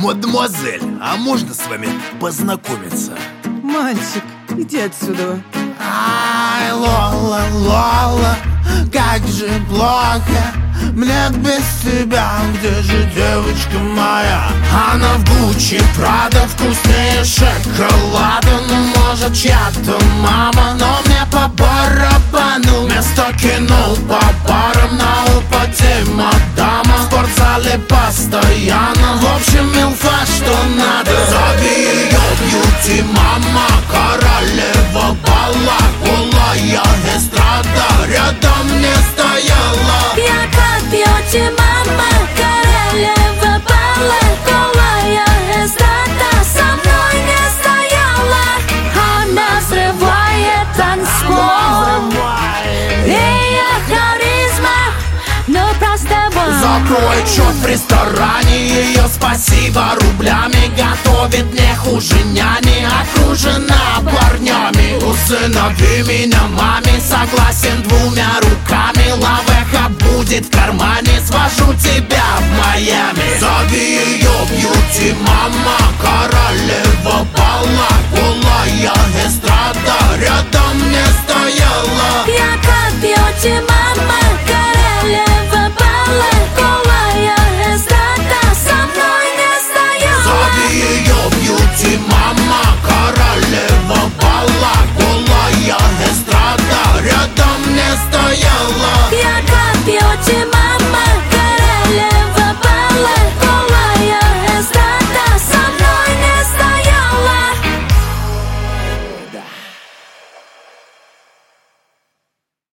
Мадемуазель, а можно с вами познакомиться? Мальчик, иди отсюда. Ай, Лола, Лола, как же плохо мне без тебя. Где же девочка моя? Она в Гуччи, Прада, вкуснее шоколада. Ну, может, чья-то мама, но мне по барабану. Место кинул по барам, на упаде мадама. В спортзале постоянно, в общем, милфа, что надо. Зови ее бьюти мама, королева бала, голая эстрада рядом не стояла. Я как бьюти мама, королева бала, голая эстрада со мной не стояла. Она взрывает танцпол, ее харизма, ну просто вау. Закрой счет в ресторане, ее спасибо рублями. Готовит не хуже няни, окружена парнями. Усынови меня маме, согласен двумя руками. Лавеха будет в кармане, свожу тебя в Майами. Зови ее бьюти мама, королева бала, голая эстрада рядом не стояла. Я как бьюти мама,